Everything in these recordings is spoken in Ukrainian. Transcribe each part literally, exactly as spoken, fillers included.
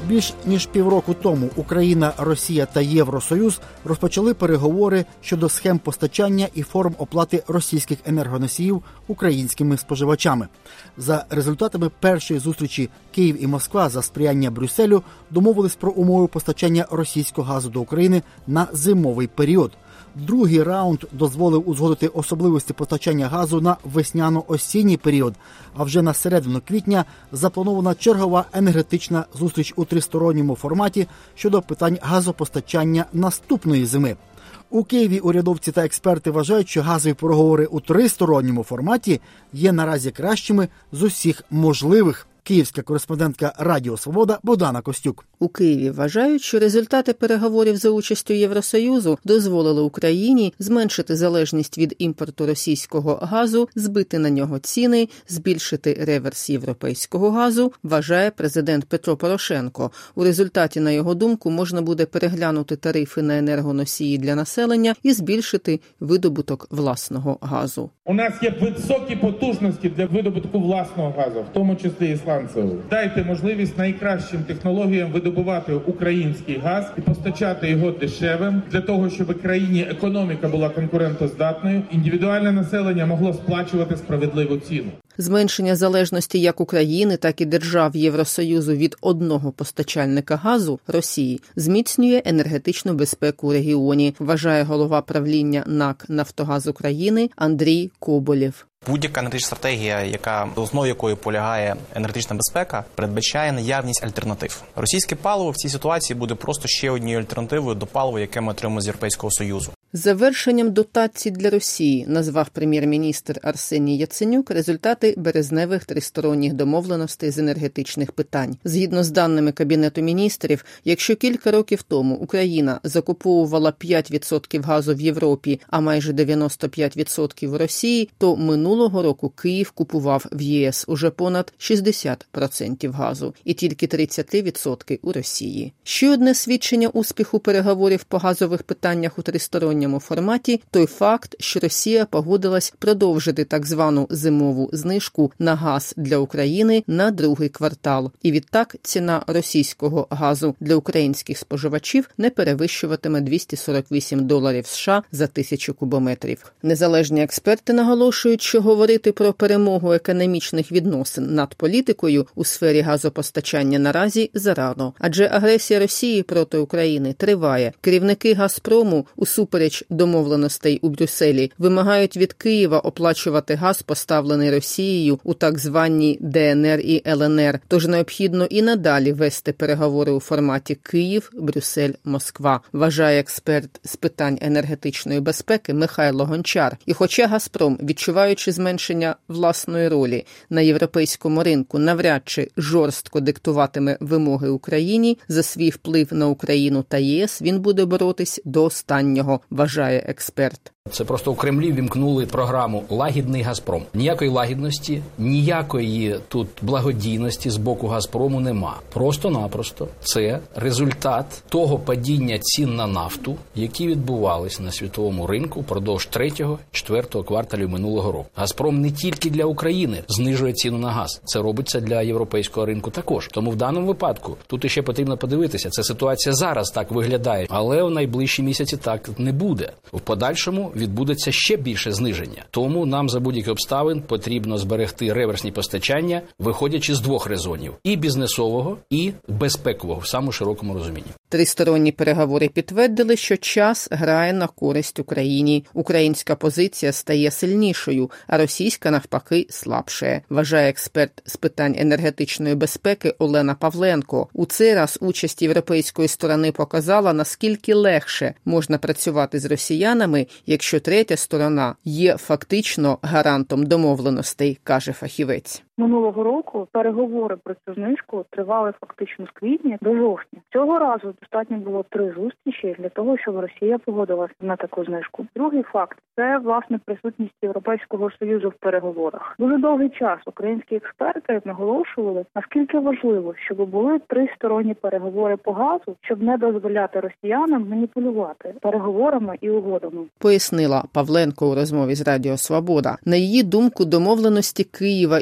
Більш ніж півроку тому Україна, Росія та Євросоюз розпочали переговори щодо схем постачання і форм оплати російських енергоносіїв українськими споживачами. За результатами першої зустрічі Київ і Москва за сприяння Брюсселю домовились про умови постачання російського газу до України на зимовий період. Другий раунд дозволив узгодити особливості постачання газу на весняно-осінній період, а вже на середину квітня запланована чергова енергетична зустріч у тристоронньому форматі щодо питань газопостачання наступної зими. У Києві урядовці та експерти вважають, що газові переговори у тристоронньому форматі є наразі кращими з усіх можливих. Київська кореспондентка Радіо Свобода Богдана Костюк. У Києві вважають, що результати переговорів за участю Євросоюзу дозволили Україні зменшити залежність від імпорту російського газу, збити на нього ціни, збільшити реверс європейського газу, вважає президент Петро Порошенко. У результаті, на його думку, можна буде переглянути тарифи на енергоносії для населення і збільшити видобуток власного газу. У нас є високі потужності для видобутку власного газу, в тому числі і сланцевого. Дайте можливість найкращим технологіям видобувати український газ і постачати його дешевим, для того, щоб в країні економіка була конкурентоздатною, індивідуальне населення могло сплачувати справедливу ціну. Зменшення залежності як України, так і держав Євросоюзу від одного постачальника газу – Росії – зміцнює енергетичну безпеку у регіоні, вважає голова правління НАК «Нафтогаз України» Андрій Коболєв. Будь-яка енергетична стратегія, яка в основі якої полягає енергетична безпека, передбачає наявність альтернатив. Російське паливо в цій ситуації буде просто ще однією альтернативою до палива, яке ми отримуємо з Європейського Союзу. Завершенням дотацій для Росії назвав прем'єр-міністр Арсеній Яценюк результати березневих тристоронніх домовленостей з енергетичних питань. Згідно з даними Кабінету міністрів, якщо кілька років тому Україна закуповувала п'ять відсотків газу в Європі, а майже дев'яносто п'ять відсотків у Росії, то минулого року Київ купував в ЄС уже понад шістдесят відсотків газу і тільки тридцять три відсотки у Росії. Ще одне свідчення успіху переговорів по газових питаннях у тристоронньому форматі – той факт, що Росія погодилась продовжити так звану зимову знижку на газ для України на другий квартал. І відтак ціна російського газу для українських споживачів не перевищуватиме двісті сорок вісім доларів США за тисячу кубометрів. Незалежні експерти наголошують, що говорити про перемогу економічних відносин над політикою у сфері газопостачання наразі зарано. Адже агресія Росії проти України триває. Керівники «Газпрому» усупереч домовленостей у Брюсселі вимагають від Києва оплачувати газ, поставлений Росією у так звані Де Ен Ер і Ел Ен Ер. Тож необхідно і надалі вести переговори у форматі Київ, Брюссель, Москва, вважає експерт з питань енергетичної безпеки Михайло Гончар. І хоча «Газпром», відчуваючи зменшення власної ролі на європейському ринку, навряд чи жорстко диктуватиме вимоги Україні, за свій вплив на Україну та ЄС він буде боротись до останнього, вважає експерт. Це просто у Кремлі вімкнули програму «Лагідний Газпром». Ніякої лагідності, ніякої тут благодійності з боку Газпрому нема. Просто-напросто це результат того падіння цін на нафту, які відбувалися на світовому ринку впродовж третього, четвертого кварталів минулого року. Газпром не тільки для України знижує ціну на газ. Це робиться для європейського ринку також. Тому в даному випадку тут іще потрібно подивитися. Ця ситуація зараз так виглядає, але в найближчі місяці так не буде. В подальшому відбудеться ще більше зниження. Тому нам за будь-яких обставин потрібно зберегти реверсні постачання, виходячи з двох резонів – і бізнесового, і безпекового в самому широкому розумінні. Тристоронні переговори підтвердили, що час грає на користь Україні. Українська позиція стає сильнішою, а російська, навпаки, слабшає, вважає експерт з питань енергетичної безпеки Олена Павленко. У цей раз участь європейської сторони показала, наскільки легше можна працювати з росіянами, якщо третя сторона є фактично гарантом домовленостей, каже фахівець. Минулого року переговори про цю знижку тривали фактично з квітня до жовтня. Цього разу достатньо було три зустрічі для того, щоб Росія погодилася на таку знижку. Другий факт – це, власне, присутність Європейського Союзу в переговорах. Дуже довгий час українські експерти наголошували, наскільки важливо, щоб були тристоронні переговори по газу, щоб не дозволяти росіянам маніпулювати переговорами і угодами. Пояснила Павленко у розмові з Радіо Свобода. На її думку, домовленості Києва і Москви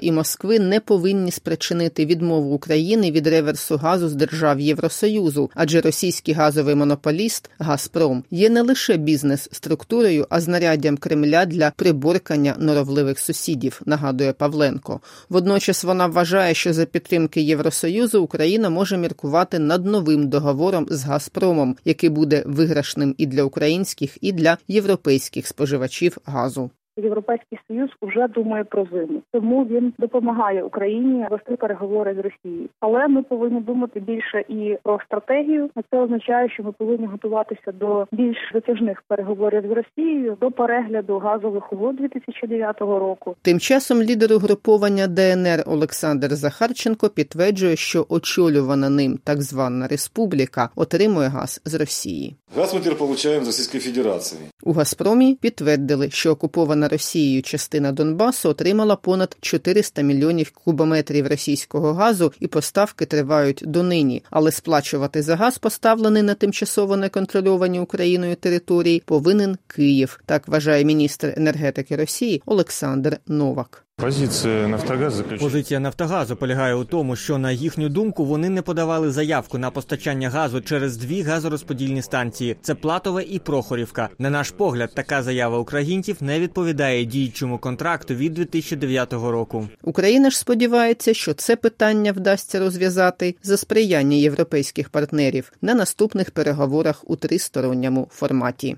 Москви не повинні спричинити відмову України від реверсу газу з держав Євросоюзу, адже російський газовий монополіст «Газпром» є не лише бізнес-структурою, а знаряддям Кремля для приборкання норовливих сусідів, нагадує Павленко. Водночас вона вважає, що за підтримки Євросоюзу Україна може міркувати над новим договором з «Газпромом», який буде виграшним і для українських, і для європейських споживачів газу. Європейський Союз вже думає про зиму, тому він допомагає Україні вести переговори з Росією. Але ми повинні думати більше і про стратегію. А це означає, що ми повинні готуватися до більш затяжних переговорів з Росією, до перегляду газових угод дві тисячі дев'ятого року. Тим часом лідер угруповання Де Ен Ер Олександр Захарченко підтверджує, що очолювана ним так звана республіка отримує газ з Росії. Газ ми тепер отримуємо з Російської Федерації. У «Газпромі» підтвердили, що окупована Росією частина Донбасу отримала понад чотириста мільйонів кубометрів російського газу і поставки тривають донині. Але сплачувати за газ, поставлений на тимчасово неконтрольовані Україною території, повинен Київ. Так вважає міністр енергетики Росії Олександр Новак. Позиція «Нафтогазу» полягає у тому, що, на їхню думку, вони не подавали заявку на постачання газу через дві газорозподільні станції – це Платове і Прохорівка. На наш погляд, така заява українців не відповідає діючому контракту від дві тисячі дев'ятого року. Україна ж сподівається, що це питання вдасться розв'язати за сприяння європейських партнерів на наступних переговорах у тристоронньому форматі.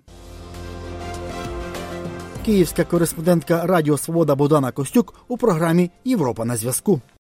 Київська кореспондентка Радіо Свобода Богдана Костюк у програмі «Європа на зв'язку».